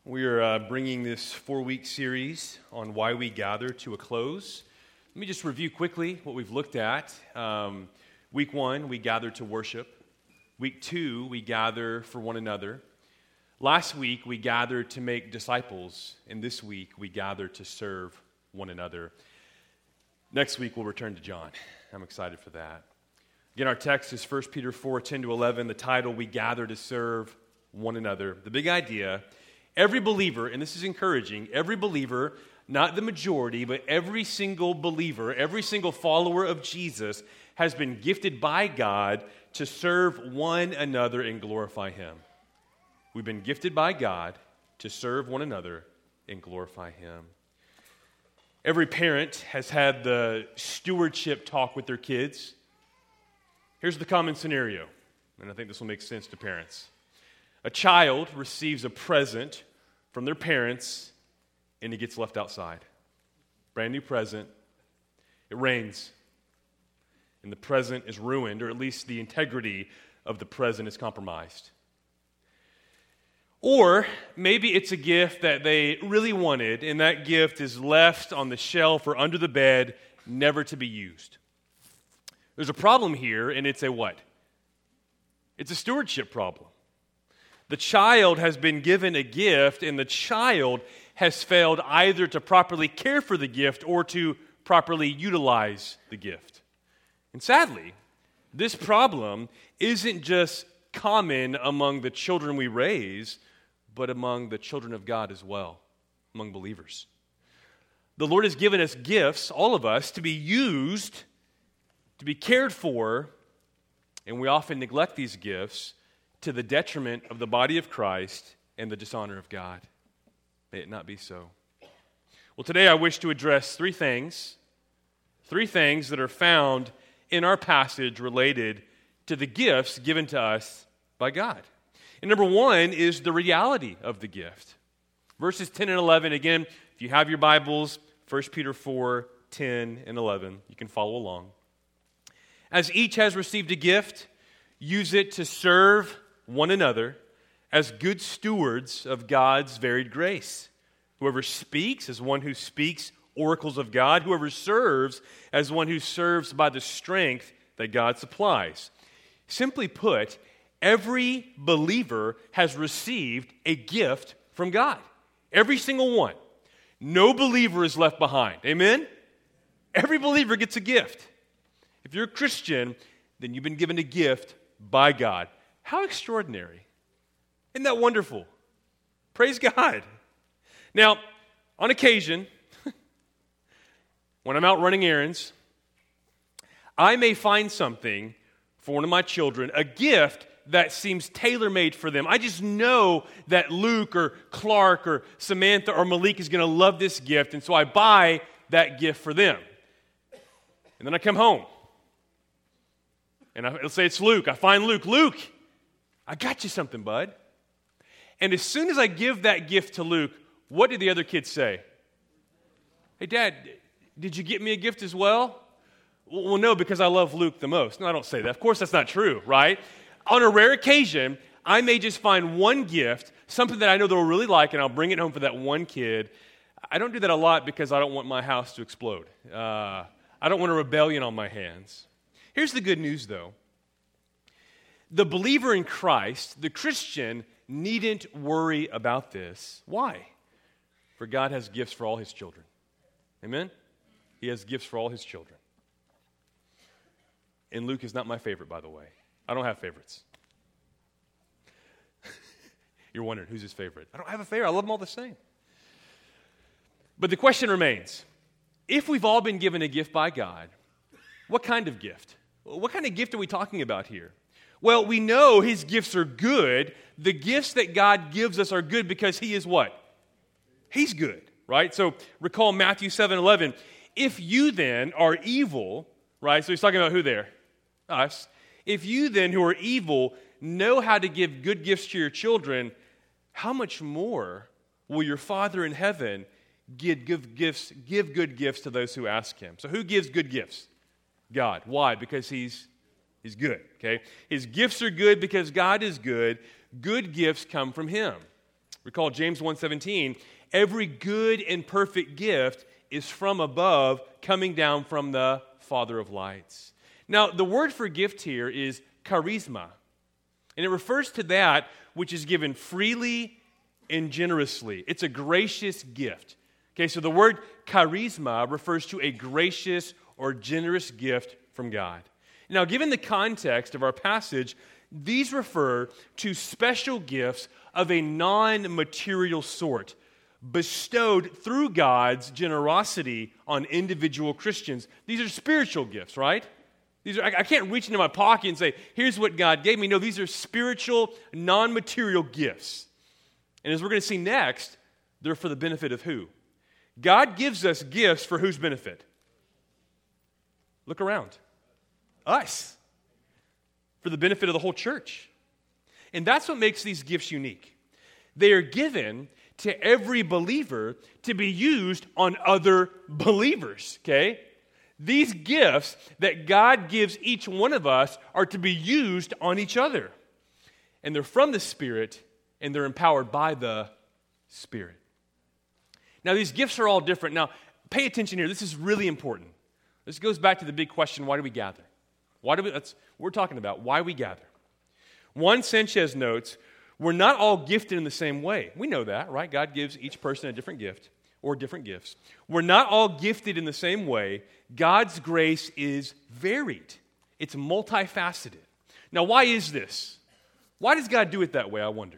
We are bringing this 4-week series on why we gather to a close. Let me just review quickly what we've looked at. Week 1, we gathered to worship. Week 2, we gather for one another. Last week, we gathered to make disciples. And this week, we gather to serve one another. Next week, we'll return to John. I'm excited for that. Again, our text is 1 Peter 4, 10-11. The title, We Gather to Serve One Another. The big idea: every believer, and this is encouraging, every believer, not the majority, but every single believer, every single follower of Jesus has been gifted by God to serve one another and glorify Him. We've been gifted by God to serve one another and glorify Him. Every parent has had the stewardship talk with their kids. Here's the common scenario, and I think this will make sense to parents. A child receives a present from their parents, and it gets left outside. Brand new present. It rains, and the present is ruined, or at least the integrity of the present is compromised. Or maybe it's a gift that they really wanted, and that gift is left on the shelf or under the bed, never to be used. There's a problem here, and it's a what? It's a stewardship problem. The child has been given a gift, and the child has failed either to properly care for the gift or to properly utilize the gift. And sadly, this problem isn't just common among the children we raise, but among the children of God as well, among believers. The Lord has given us gifts, all of us, to be used, to be cared for, and we often neglect these gifts to the detriment of the body of Christ and the dishonor of God. May it not be so. Well, today I wish to address three things that are found in our passage related to the gifts given to us by God. And number one is the reality of the gift. Verses 10 and 11, again, if you have your Bibles, 1 Peter 4, 10 and 11, you can follow along. As each has received a gift, use it to serve one another as good stewards of God's varied grace. Whoever speaks as one who speaks oracles of God. Whoever serves as one who serves by the strength that God supplies. Simply put, every believer has received a gift from God. Every single one. No believer is left behind. Amen? Every believer gets a gift. If you're a Christian, then you've been given a gift by God. How extraordinary. Isn't that wonderful? Praise God. Now, on occasion, when I'm out running errands, I may find something for one of my children, a gift that seems tailor-made for them. I just know that Luke or Clark or Samantha or Malik is going to love this gift, and so I buy that gift for them. And then I come home, and let's say it's Luke. I find Luke. Luke, I got you something, bud. And as soon as I give that gift to Luke, what do the other kids say? Hey, Dad, did you get me a gift as well? Well, no, because I love Luke the most. No, I don't say that. Of course, that's not true, right? On a rare occasion, I may just find one gift, something that I know they'll really like, and I'll bring it home for that one kid. I don't do that a lot because I don't want my house to explode. I don't want a rebellion on my hands. Here's the good news, though. The believer in Christ, the Christian, needn't worry about this. Why? For God has gifts for all His children. Amen? He has gifts for all His children. And Luke is not my favorite, by the way. I don't have favorites. You're wondering, who's his favorite? I don't have a favorite. I love them all the same. But the question remains, if we've all been given a gift by God, what kind of gift? What kind of gift are we talking about here? Well, we know His gifts are good. The gifts that God gives us are good because He is what? He's good, right? So recall Matthew 7:11. If you then are evil, right? So He's talking about who there? Us. If you then who are evil know how to give good gifts to your children, how much more will your Father in heaven give good gifts to those who ask Him? So who gives good gifts? God. Why? Because He's good, okay? His gifts are good because God is good. Good gifts come from Him. Recall James 1:17, every good and perfect gift is from above, coming down from the Father of lights. Now, the word for gift here is charisma, and it refers to that which is given freely and generously. It's a gracious gift. Okay, so the word charisma refers to a gracious or generous gift from God. Now, given the context of our passage, these refer to special gifts of a non-material sort bestowed through God's generosity on individual Christians. These are spiritual gifts, right? I can't reach into my pocket and say, here's what God gave me. No, these are spiritual, non-material gifts. And as we're going to see next, they're for the benefit of who? God gives us gifts for whose benefit? Look around. Us. For the benefit of the whole church. And that's what makes these gifts unique. They are given to every believer to be used on other believers, okay? These gifts that God gives each one of us are to be used on each other. And they're from the Spirit, and they're empowered by the Spirit. Now, these gifts are all different. Now, pay attention here. This is really important. This goes back to the big question, why do we gather? That's what we're talking about, why we gather. Juan Sanchez notes, we're not all gifted in the same way. We know that, right? God gives each person a different gift or different gifts. We're not all gifted in the same way. God's grace is varied. It's multifaceted. Now, why is this? Why does God do it that way, I wonder?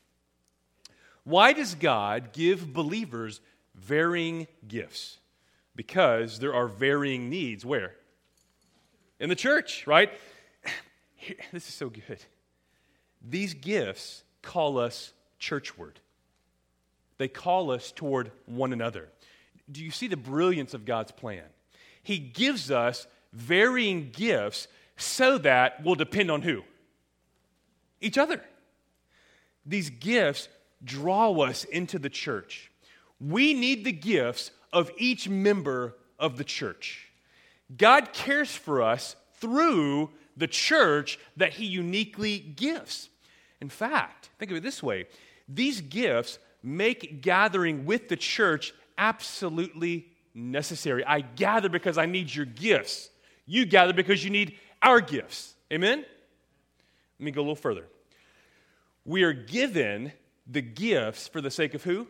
Why does God give believers varying gifts? Because there are varying needs. Where? In the church, right? This is so good. These gifts call us churchward. They call us toward one another. Do you see the brilliance of God's plan? He gives us varying gifts so that we'll depend on who? Each other. These gifts draw us into the church. We need the gifts of each member of the church. God cares for us through the church that He uniquely gives. In fact, think of it this way. These gifts make gathering with the church absolutely necessary. I gather because I need your gifts. You gather because you need our gifts. Amen? Let me go a little further. We are given the gifts for the sake of who?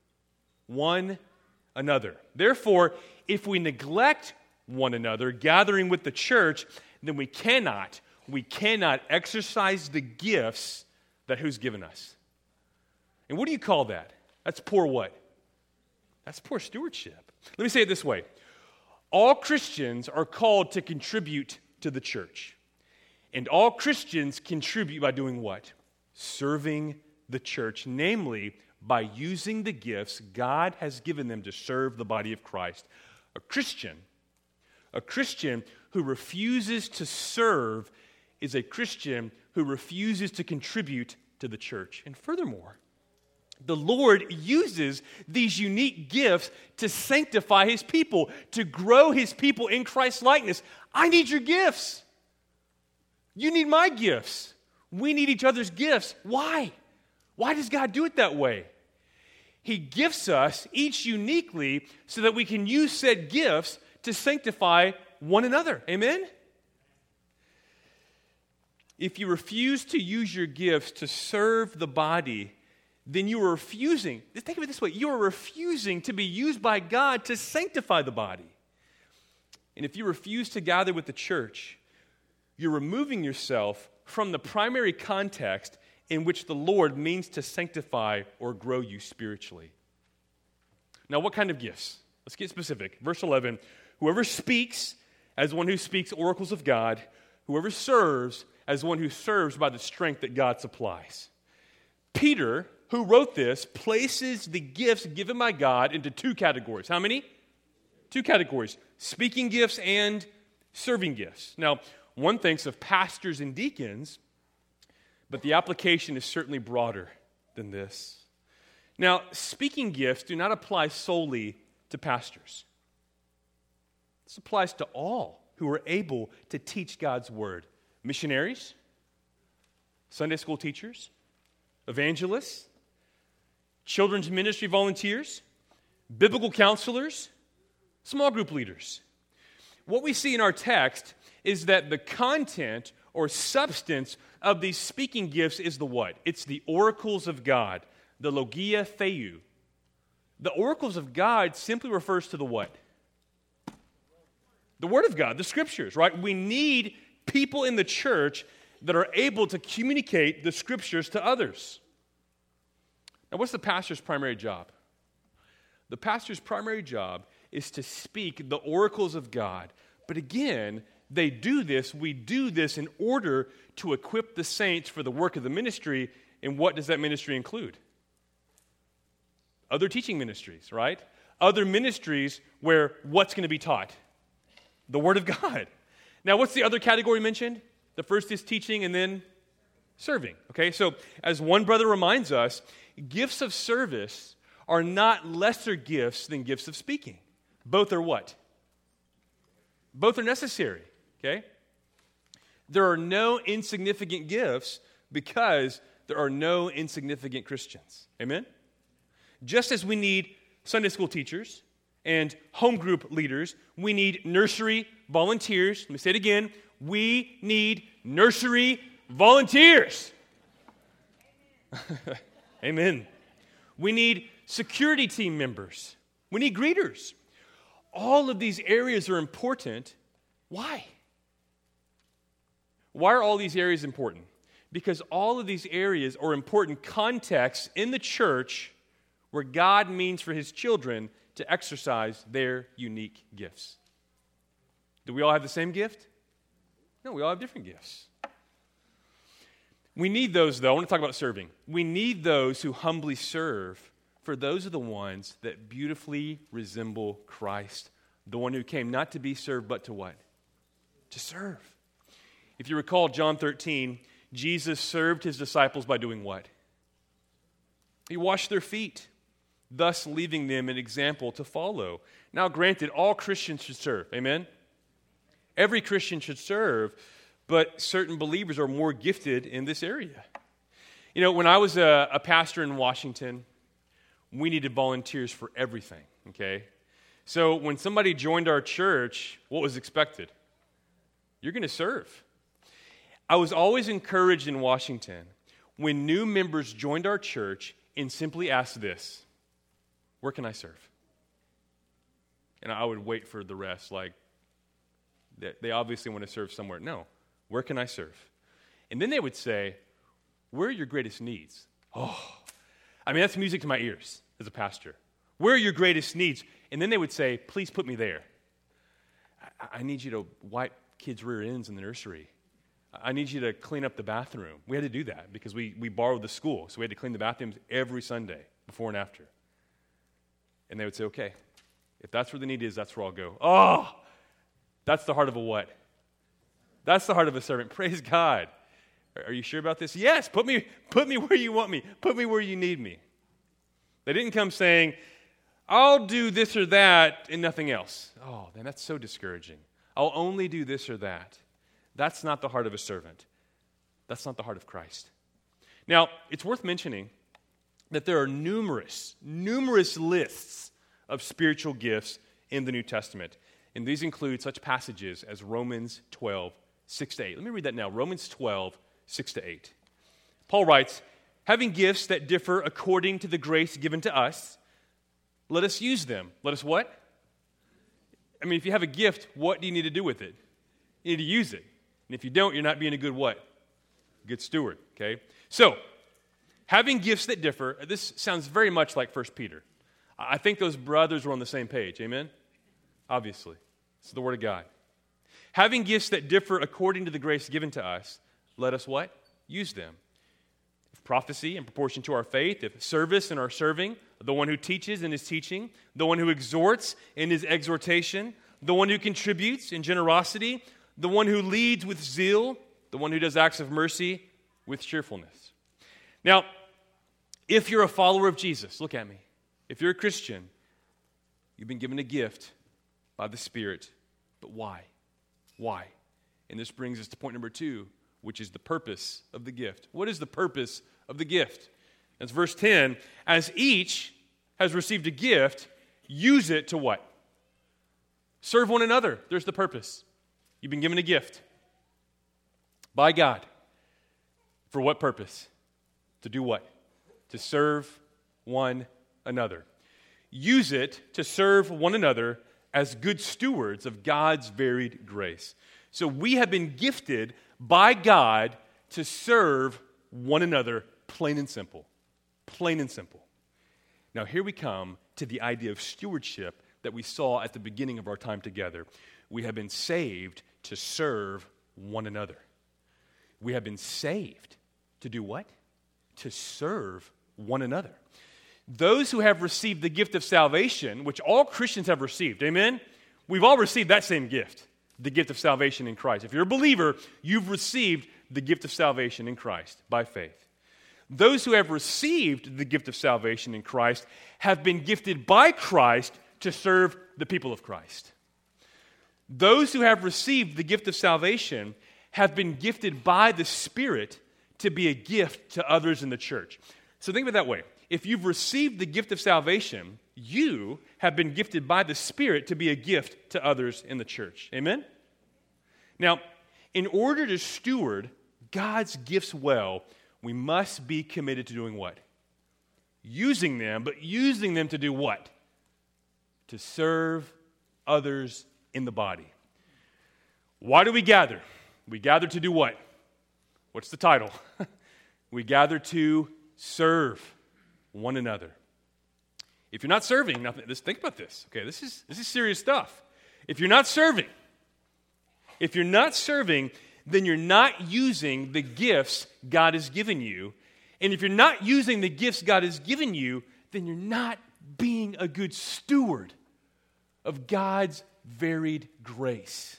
One another. Therefore, if we neglect one another, gathering with the church, then we cannot exercise the gifts that who's given us. And what do you call that? That's poor what? That's poor stewardship. Let me say it this way. All Christians are called to contribute to the church. And all Christians contribute by doing what? Serving the church, namely by using the gifts God has given them to serve the body of Christ. A Christian who refuses to serve is a Christian who refuses to contribute to the church. And furthermore, the Lord uses these unique gifts to sanctify His people, to grow His people in Christ's likeness. I need your gifts. You need my gifts. We need each other's gifts. Why? Why does God do it that way? He gifts us each uniquely so that we can use said gifts to sanctify one another. Amen? If you refuse to use your gifts to serve the body, then you are refusing, think of it this way, you are refusing to be used by God to sanctify the body. And if you refuse to gather with the church, you're removing yourself from the primary context in which the Lord means to sanctify or grow you spiritually. Now, what kind of gifts? Let's get specific. Verse 11, whoever speaks as one who speaks oracles of God, whoever serves as one who serves by the strength that God supplies. Peter, who wrote this, places the gifts given by God into two categories. How many? Two categories. Speaking gifts and serving gifts. Now, one thinks of pastors and deacons, but the application is certainly broader than this. Now, speaking gifts do not apply solely to pastors. This applies to all who are able to teach God's word. Missionaries, Sunday school teachers, evangelists, children's ministry volunteers, biblical counselors, small group leaders. What we see in our text is that the content or substance of these speaking gifts is the what? It's the oracles of God, the logia theou. The oracles of God simply refers to the what? The Word of God, the Scriptures, right? We need people in the church that are able to communicate the Scriptures to others. Now, what's the pastor's primary job? The pastor's primary job is to speak the oracles of God. But again, we do this in order to equip the saints for the work of the ministry. And what does that ministry include? Other teaching ministries, right? Other ministries where what's going to be taught? The Word of God. Now, what's the other category mentioned? The first is teaching and then serving. Okay, so as one brother reminds us, gifts of service are not lesser gifts than gifts of speaking. Both are what? Both are necessary. Okay? There are no insignificant gifts because there are no insignificant Christians. Amen? Just as we need Sunday school teachers and home group leaders, we need nursery volunteers. Let me say it again. We need nursery volunteers. Amen. We need security team members. We need greeters. All of these areas are important. Why? Why are all these areas important? Because all of these areas are important contexts in the church where God means for His children to exercise their unique gifts. Do we all have the same gift? No, we all have different gifts. We need those, though. I want to talk about serving. We need those who humbly serve, for those are the ones that beautifully resemble Christ, the one who came not to be served, but to what? To serve. If you recall John 13, Jesus served His disciples by doing what? He washed their feet, thus leaving them an example to follow. Now, granted, all Christians should serve. Amen? Every Christian should serve, but certain believers are more gifted in this area. You know, when I was a pastor in Washington, we needed volunteers for everything, okay? So when somebody joined our church, what was expected? You're going to serve. I was always encouraged in Washington when new members joined our church and simply asked this, where can I serve? And I would wait for the rest, like, they obviously want to serve somewhere. No, where can I serve? And then they would say, where are your greatest needs? Oh, I mean, that's music to my ears as a pastor. Where are your greatest needs? And then they would say, please put me there. I need you to wipe kids' rear ends in the nursery. I need you to clean up the bathroom. We had to do that because we borrowed the school, so we had to clean the bathrooms every Sunday, before and after. And they would say, okay, if that's where the need is, that's where I'll go. Oh, that's the heart of a what? That's the heart of a servant. Praise God. Are you sure about this? Yes, put me where you want me. Put me where you need me. They didn't come saying, I'll do this or that and nothing else. Oh, man, that's so discouraging. I'll only do this or that. That's not the heart of a servant. That's not the heart of Christ. Now, it's worth mentioning that there are numerous lists of spiritual gifts in the New Testament. And these include such passages as Romans 12, 6 to 8. Let me read that now. Romans 12, 6 to 8. Paul writes, having gifts that differ according to the grace given to us, let us use them. Let us what? I mean, if you have a gift, what do you need to do with it? You need to use it. And if you don't, you're not being a good what? Good steward, okay? So, having gifts that differ, this sounds very much like 1 Peter. I think those brothers were on the same page, amen? Obviously. It's the Word of God. Having gifts that differ according to the grace given to us, let us what? Use them. If prophecy in proportion to our faith, if service in our serving, the one who teaches in his teaching, the one who exhorts in his exhortation, the one who contributes in generosity, the one who leads with zeal, the one who does acts of mercy with cheerfulness. Now, if you're a follower of Jesus, look at me. If you're a Christian, you've been given a gift by the Spirit. But why? Why? And this brings us to point number 2, which is the purpose of the gift. What is the purpose of the gift? That's verse 10. As each has received a gift, use it to what? Serve one another. There's the purpose. You've been given a gift by God. For what purpose? To do what? To serve one another. Use it to serve one another as good stewards of God's varied grace. So we have been gifted by God to serve one another, plain and simple. Plain and simple. Now here we come to the idea of stewardship that we saw at the beginning of our time together. We have been saved to serve one another. We have been saved to do what? To serve one another. Those who have received the gift of salvation, which all Christians have received, amen? We've all received that same gift, the gift of salvation in Christ. If you're a believer, you've received the gift of salvation in Christ by faith. Those who have received the gift of salvation in Christ have been gifted by Christ to serve the people of Christ. Those who have received the gift of salvation have been gifted by the Spirit to be a gift to others in the church. So think of it that way. If you've received the gift of salvation, you have been gifted by the Spirit to be a gift to others in the church. Amen? Now, in order to steward God's gifts well, we must be committed to doing what? Using them, but using them to do what? To serve others in the body. Why do we gather? We gather to do what? What's the title? We gather to serve one another. If you're not serving, now think about this. Okay, this is serious stuff. If you're not serving, then you're not using the gifts God has given you. And if you're not using the gifts God has given you, then you're not being a good steward of God's varied grace.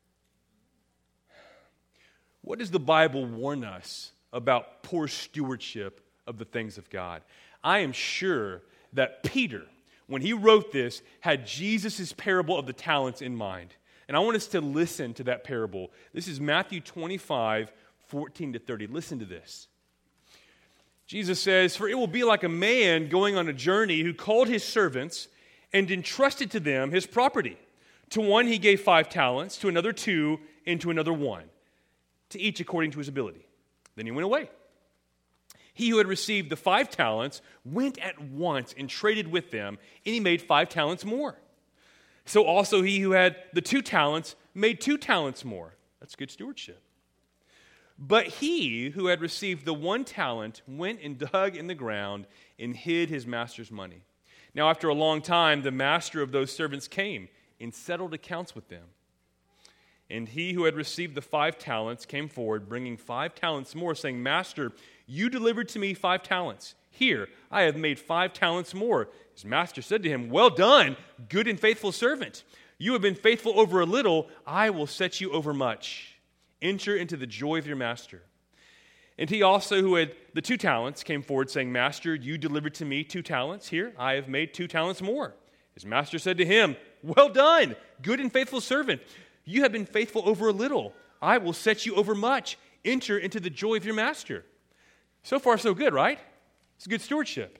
What does the Bible warn us about poor stewardship of the things of God? I am sure that Peter, when he wrote this, had Jesus' parable of the talents in mind. And I want us to listen to that parable. This is Matthew 25, 14 to 30. Listen to this. Jesus says, "For it will be like a man going on a journey who called his servants and entrusted to them his property. To one he gave 5 talents, to another 2, and to another 1, to each according to his ability. Then he went away. He who had received the 5 talents went at once and traded with them, and he made 5 talents more. So also he who had the 2 talents made 2 talents more." That's good stewardship. "But he who had received the 1 talent went and dug in the ground and hid his master's money. Now after a long time the master of those servants came and settled accounts with them. And he who had received the 5 talents came forward, bringing 5 talents more, saying, 'Master, you delivered to me 5 talents. Here, I have made 5 talents more.' His master said to him, 'Well done, good and faithful servant. You have been faithful over a little. I will set you over much. Enter into the joy of your master.' And he also who had the 2 talents came forward, saying, 'Master, you delivered to me 2 talents. Here, I have made 2 talents more.' His master said to him, 'Well done, good and faithful servant. You have been faithful over a little. I will set you over much. Enter into the joy of your master.'" So far, so good, right? It's good stewardship.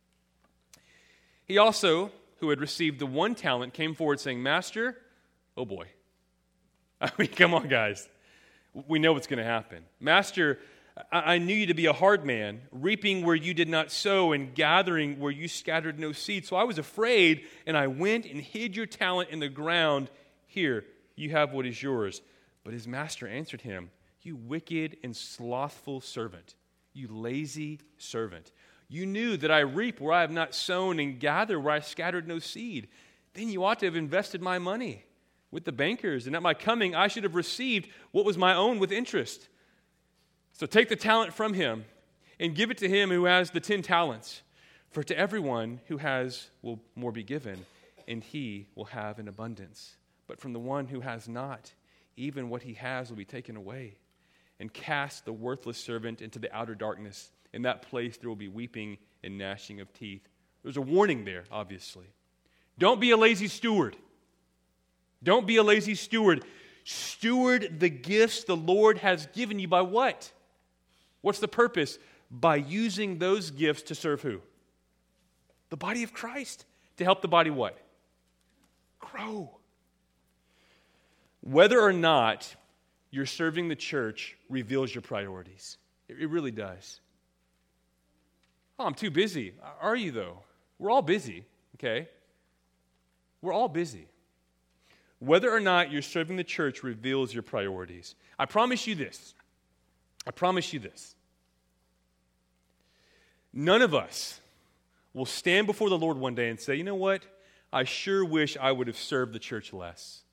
He also, who had received the 1 talent, came forward saying, "Master," oh boy. I mean, come on, guys. We know what's going to happen. "Master, I knew you to be a hard man, reaping where you did not sow and gathering where you scattered no seed. So I was afraid, and I went and hid your talent in the ground. Here, you have what is yours." But his master answered him, "You wicked and slothful servant, you lazy servant. You knew that I reap where I have not sown and gather where I scattered no seed. Then you ought to have invested my money with the bankers, and at my coming I should have received what was my own with interest. So take the talent from him and give it to him who has the 10 talents. For to everyone who has will more be given, and he will have an abundance. But from the one who has not, even what he has will be taken away. And cast the worthless servant into the outer darkness. In that place there will be weeping and gnashing of teeth." There's a warning there, obviously. Don't be a lazy steward. Don't be a lazy steward. Steward the gifts the Lord has given you by what? What's the purpose? by using those gifts to serve who? The body of Christ. To help the body what? Grow. Whether or not you're serving the church reveals your priorities. It really does. Oh, I'm too busy. Are you, though? We're all busy, okay? We're all busy. Whether or not you're serving the church reveals your priorities. I promise you this. None of us will stand before the Lord one day and say, you know what? I sure wish I would have served the church less.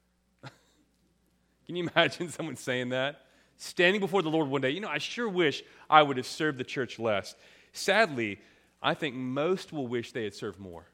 Can you imagine someone saying that? Standing before the Lord one day, I sure wish I would have served the church less. Sadly, I think most will wish they had served more.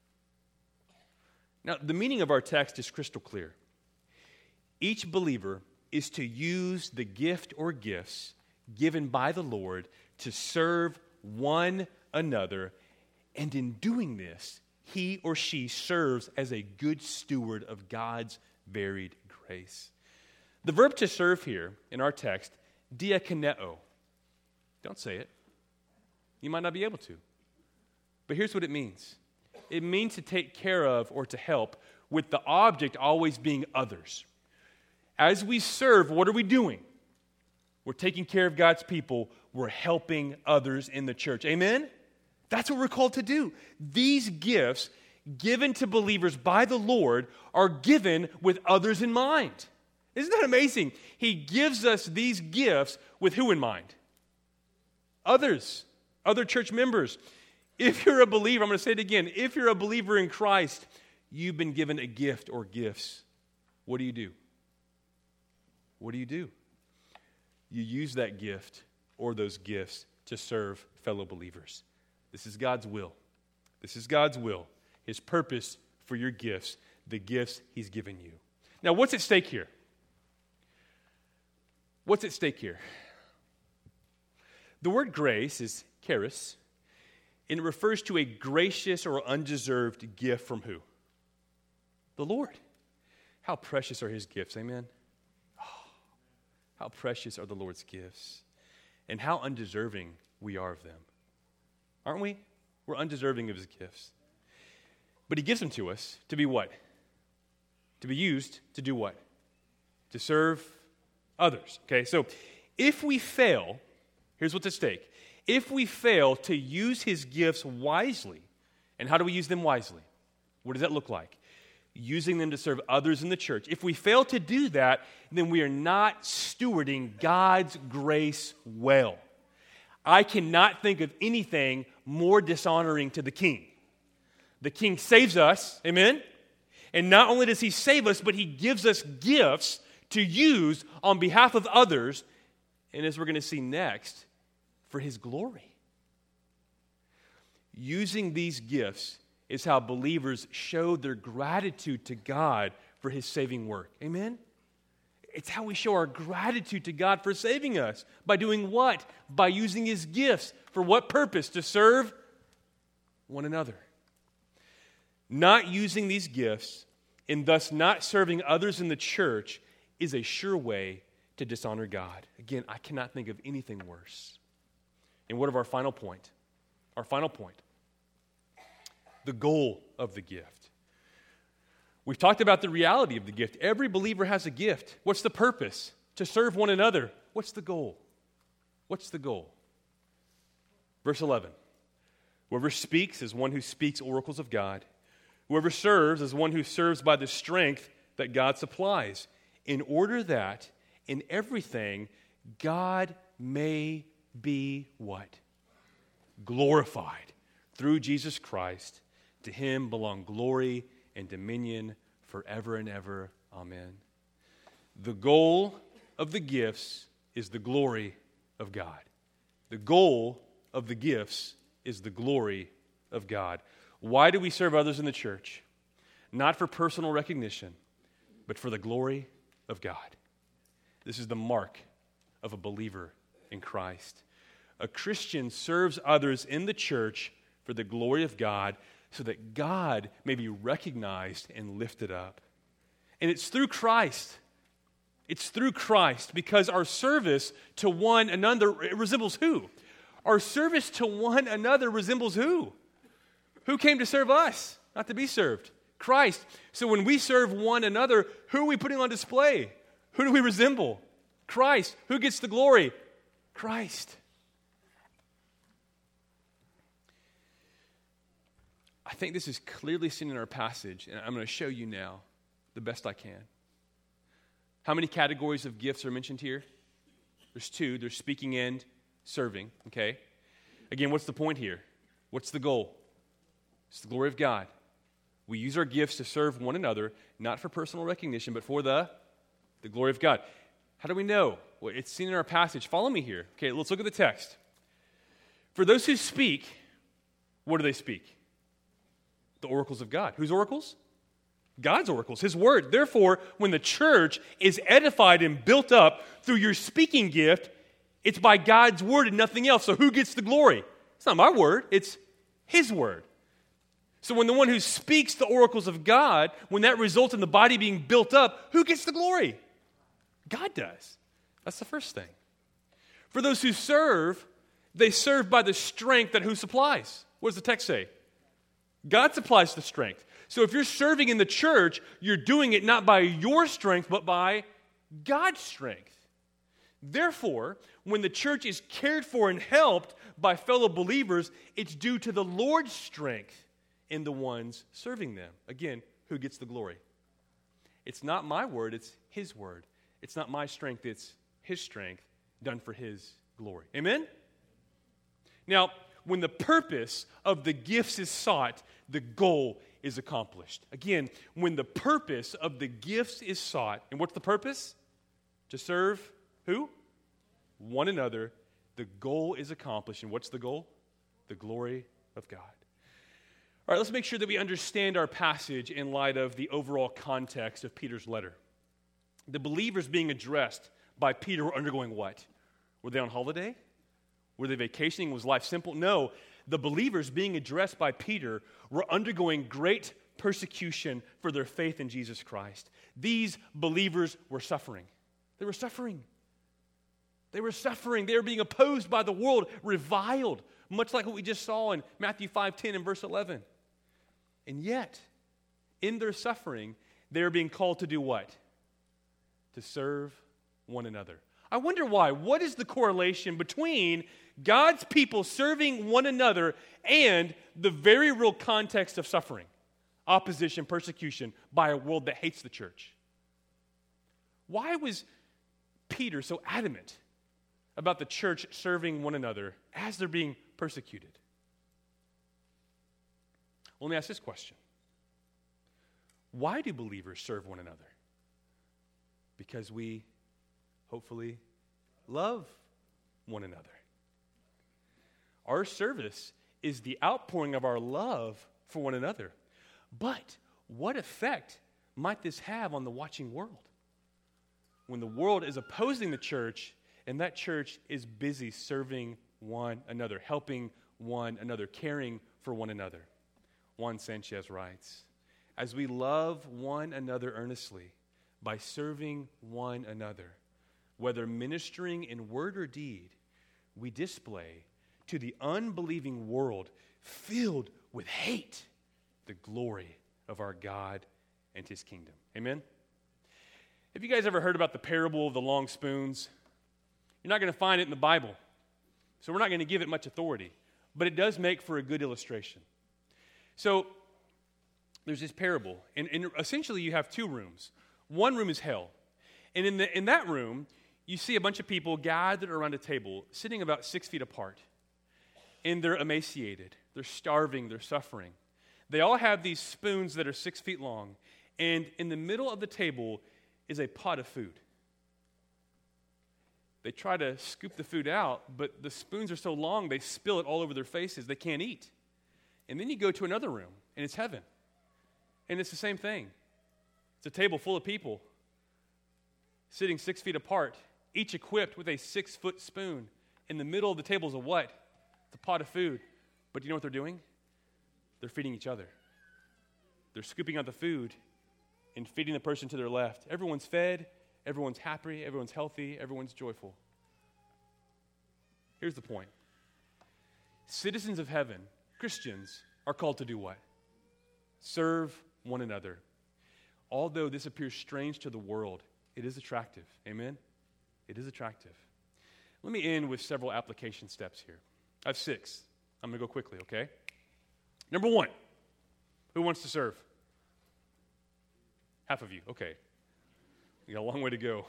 Now, the meaning of our text is crystal clear. Each believer is to use the gift or gifts given by the Lord to serve one another, and in doing this, he or she serves as a good steward of God's varied grace. The verb to serve here in our text, diakoneo. Don't say it. You might not be able to. But here's what it means. It means to take care of or to help, with the object always being others. As we serve, what are we doing? We're taking care of God's people. We're helping others in the church. Amen? That's what we're called to do. These gifts given to believers by the Lord are given with others in mind. Isn't that amazing? He gives us these gifts with who in mind? Others, other church members. If you're a believer, I'm going to say it again. If you're a believer in Christ, you've been given a gift or gifts. What do you do? What do you do? You use that gift or those gifts to serve fellow believers. This is God's will. This is God's will. His purpose for your gifts, the gifts He's given you. Now, what's at stake here? What's at stake here? The word grace is charis, and it refers to a gracious or undeserved gift from who? The Lord. How precious are His gifts, amen? Oh, how precious are the Lord's gifts, and how undeserving we are of them. Aren't we? We're undeserving of His gifts. But He gives them to us to be what? To be used to do what? To serve others. Okay, so if we fail, here's what's at stake. If we fail to use His gifts wisely, and how do we use them wisely? What does that look like? Using them to serve others in the church. If we fail to do that, then we are not stewarding God's grace well. I cannot think of anything more dishonoring to the King. The King saves us, amen? And not only does He save us, but He gives us gifts to use on behalf of others, and as we're going to see next, for His glory. Using these gifts is how believers show their gratitude to God for His saving work. Amen? It's how we show our gratitude to God for saving us. By doing what? By using His gifts. For what purpose? To serve one another. Not using these gifts, and thus not serving others in the church, is a sure way to dishonor God. Again, I cannot think of anything worse. And what of our final point? Our final point. The goal of the gift. We've talked about the reality of the gift. Every believer has a gift. What's the purpose? To serve one another. What's the goal? What's the goal? Verse 11. Whoever speaks is one who speaks oracles of God. Whoever serves is one who serves by the strength that God supplies, in order that in everything God may be what? Glorified through Jesus Christ. To Him belong glory and dominion forever and ever. Amen. The goal of the gifts is the glory of God. The goal of the gifts is the glory of God. Why do we serve others in the church? Not for personal recognition, but for the glory of God. This is the mark of a believer in Christ. A Christian serves others in the church for the glory of God, so that God may be recognized and lifted up. And it's through Christ. It's through Christ, because our service to one another resembles who? Our service to one another resembles who? Who came to serve us, not to be served? Christ. So when we serve one another, who are we putting on display? Who do we resemble? Christ. Who gets the glory? Christ. I think this is clearly seen in our passage, and I'm going to show you now the best I can. How many categories of gifts are mentioned here? There's two. There's speaking and serving, okay? Again, what's the point here? What's the goal? It's the glory of God. We use our gifts to serve one another, not for personal recognition, but for the glory of God. How do we know? Well, it's seen in our passage. Follow me here. Okay, let's look at the text. For those who speak, what do they speak? The oracles of God. Whose oracles? God's oracles, His word. Therefore, when the church is edified and built up through your speaking gift, it's by God's word and nothing else. So who gets the glory? It's not my word, it's His word. So when the one who speaks the oracles of God, when that results in the body being built up, who gets the glory? God does. That's the first thing. For those who serve, they serve by the strength that who supplies? What does the text say? God supplies the strength. So if you're serving in the church, you're doing it not by your strength, but by God's strength. Therefore, when the church is cared for and helped by fellow believers, it's due to the Lord's strength in the ones serving them. Again, who gets the glory? It's not my word, it's His word. It's not my strength, it's His strength done for His glory. Amen? Now, when the purpose of the gifts is sought, the goal is accomplished. Again, when the purpose of the gifts is sought, and what's the purpose? To serve who? One another. The goal is accomplished. And what's the goal? The glory of God. All right, let's make sure that we understand our passage in light of the overall context of Peter's letter. The believers being addressed by Peter were undergoing what? Were they on holiday? Were they vacationing? Was life simple? No. The believers being addressed by Peter were undergoing great persecution for their faith in Jesus Christ. These believers were suffering. They were suffering. They were suffering. They were being opposed by the world, reviled, much like what we just saw in Matthew 5:10 and verse 11. And yet, in their suffering, they are being called to do what? To serve one another. I wonder why. What is the correlation between God's people serving one another and the very real context of suffering, opposition, persecution by a world that hates the church? Why was Peter so adamant about the church serving one another as they're being persecuted? Well, let me ask this question. Why do believers serve one another? Because we hopefully love one another. Our service is the outpouring of our love for one another. But what effect might this have on the watching world? When the world is opposing the church and that church is busy serving one another, helping one another, caring for one another. Juan Sanchez writes, as we love one another earnestly by serving one another, whether ministering in word or deed, we display to the unbelieving world filled with hate the glory of our God and His kingdom. Amen? Have you guys ever heard about the parable of the long spoons? You're not going to find it in the Bible, so we're not going to give it much authority, but it does make for a good illustration. So there's this parable, and essentially you have two rooms. One room is hell, and in that room, you see a bunch of people gathered around a table, sitting about 6 feet apart. And they're emaciated. They're starving. They're suffering. They all have these spoons that are 6 feet long. And in the middle of the table is a pot of food. They try to scoop the food out, but the spoons are so long, they spill it all over their faces. They can't eat. And then you go to another room, and it's heaven. And it's the same thing. It's a table full of people sitting 6 feet apart, each equipped with a 6-foot spoon. In the middle of the table is a what? It's a pot of food. But you know what they're doing? They're feeding each other. They're scooping out the food and feeding the person to their left. Everyone's fed, everyone's happy, everyone's healthy, everyone's joyful. Here's the point. citizens of heaven, Christians, are called to do what? Serve one another. Although this appears strange to the world, it is attractive. Amen? It is attractive. Let me end with several application steps here. I have 6. I'm going to go quickly, okay? Number 1, who wants to serve? Half of you, okay. You got a long way to go.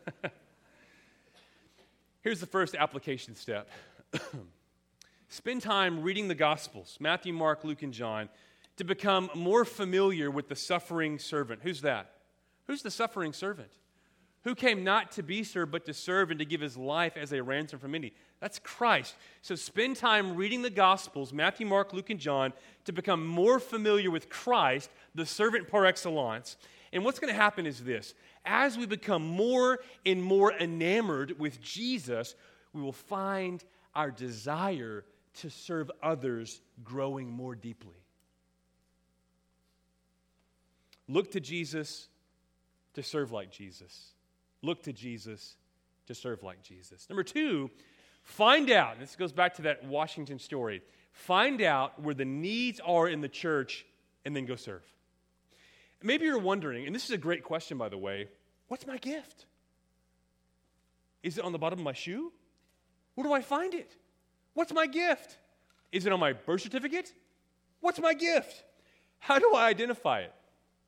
Here's the first application step. Spend time reading the Gospels, Matthew, Mark, Luke, and John, to become more familiar with the suffering servant. Who's that? Who's the suffering servant? Who came not to be served, but to serve and to give his life as a ransom for many? That's Christ. So spend time reading the Gospels, Matthew, Mark, Luke, and John, to become more familiar with Christ, the servant par excellence. And what's going to happen is this. As we become more and more enamored with Jesus, we will find our desire to serve others growing more deeply. Look to Jesus to serve like Jesus. Look to Jesus to serve like Jesus. Number 2, find out, and this goes back to that Washington story, find out where the needs are in the church and then go serve. Maybe you're wondering, and this is a great question, by the way, what's my gift? Is it on the bottom of my shoe? Where do I find it? What's my gift? Is it on my birth certificate? What's my gift? How do I identify it?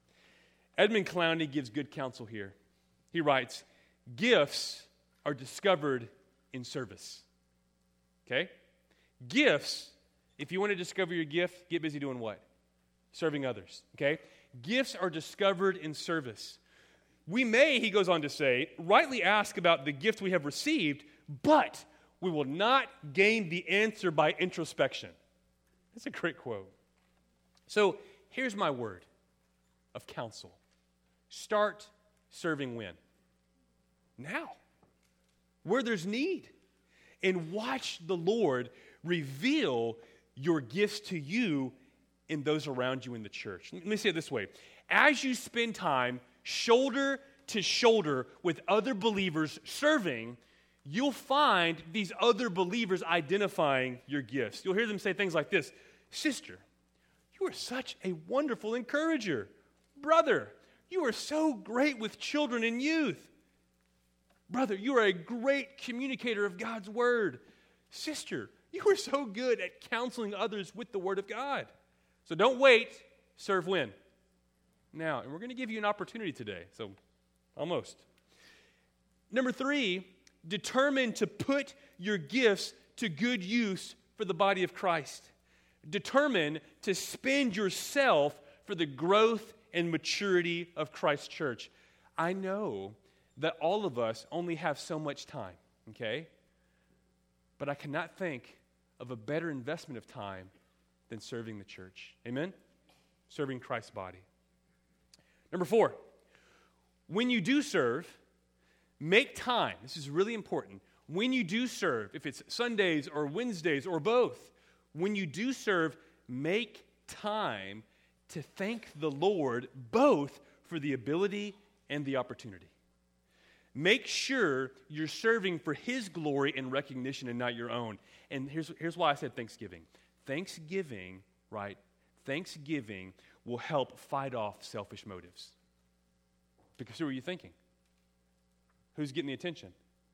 Edmund Clowney gives good counsel here. He writes, gifts are discovered in service. Okay? Gifts, if you want to discover your gift, get busy doing what? Serving others. Okay? Gifts are discovered in service. We may, he goes on to say, rightly ask about the gift we have received, but we will not gain the answer by introspection. That's a great quote. So here's my word of counsel. Start serving when? Now. Where there's need. And watch the Lord reveal your gifts to you and those around you in the church. Let me say it this way. As you spend time shoulder to shoulder with other believers serving, you'll find these other believers identifying your gifts. You'll hear them say things like this, sister, you are such a wonderful encourager. Brother, you are so great with children and youth. Brother, you are a great communicator of God's word. Sister, you are so good at counseling others with the word of God. So don't wait, serve when? Now. And we're going to give you an opportunity today, so almost. Number 3, determine to put your gifts to good use for the body of Christ. Determine to spend yourself for the growth and maturity of Christ's church. I know that all of us only have so much time, okay? But I cannot think of a better investment of time than serving the church. Amen? Serving Christ's body. Number 4, when you do serve, make time. This is really important. When you do serve, if it's Sundays or Wednesdays or both, when you do serve, make time to thank the Lord both for the ability and the opportunity. Make sure you're serving for His glory and recognition and not your own. And here's why I said Thanksgiving. Thanksgiving, right? Thanksgiving will help fight off selfish motives. Because who are you thinking? Who's getting the attention?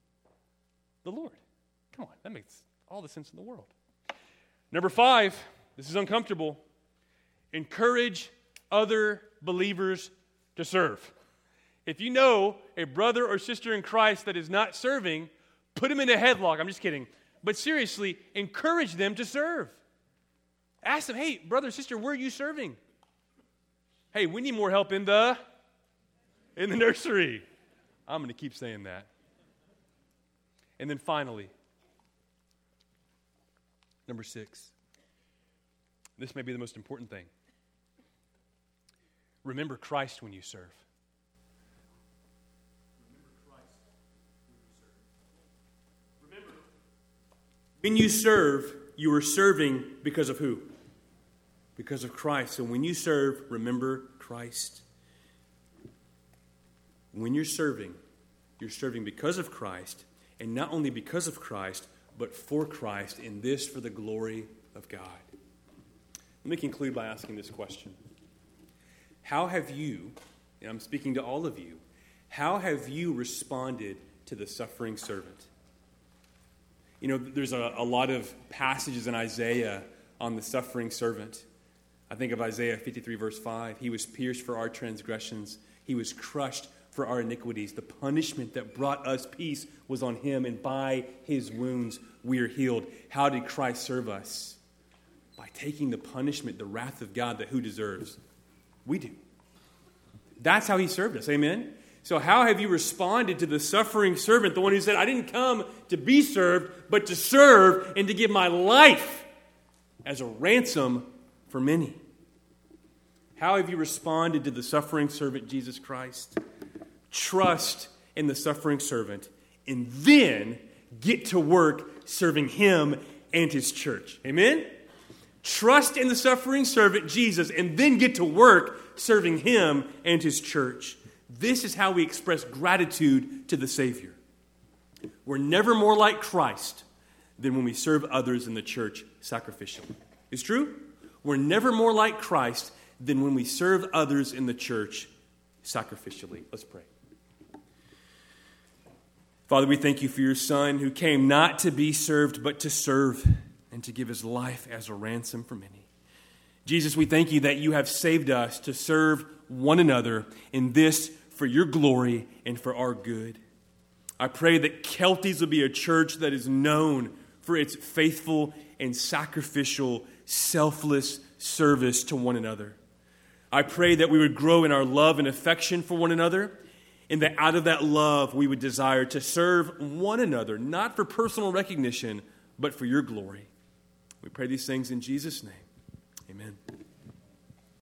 The Lord. Come on, that makes all the sense in the world. Number 5, this is uncomfortable. Encourage other believers to serve. If you know a brother or sister in Christ that is not serving, put them in a headlock. I'm just kidding. But seriously, encourage them to serve. Ask them, hey, brother, sister, where are you serving? Hey, we need more help in the nursery. I'm going to keep saying that. And then finally, number 6. This may be the most important thing. Remember Christ when you serve. Remember, when you serve, you are serving because of who? Because of Christ. So when you serve, remember Christ. When you're serving because of Christ, and not only because of Christ, but for Christ, and this for the glory of God. Let me conclude by asking this question. How have you, and I'm speaking to all of you, how have you responded to the suffering servant? You know, there's a lot of passages in Isaiah on the suffering servant. I think of Isaiah 53, verse 5. He was pierced for our transgressions. He was crushed for our iniquities. The punishment that brought us peace was on him, and by his wounds we are healed. How did Christ serve us? By taking the punishment, the wrath of God that who deserves? We do. That's how he served us. Amen? So how have you responded to the suffering servant, the one who said, I didn't come to be served, but to serve and to give my life as a ransom for many? How have you responded to the suffering servant, Jesus Christ? Trust in the suffering servant and then get to work serving him and his church. Amen? Trust in the suffering servant, Jesus, and then get to work serving him and his church. This is how we express gratitude to the Savior. We're never more like Christ than when we serve others in the church sacrificially. It's true? We're never more like Christ than when we serve others in the church sacrificially. Let's pray. Father, we thank you for your Son who came not to be served, but to serve and to give his life as a ransom for many. Jesus, we thank you that you have saved us to serve one another in this for your glory and for our good. I pray that Kelties will be a church that is known for its faithful and sacrificial, selfless service to one another. I pray that we would grow in our love and affection for one another, and that out of that love we would desire to serve one another, not for personal recognition, but for your glory. We pray these things in Jesus' name. Amen.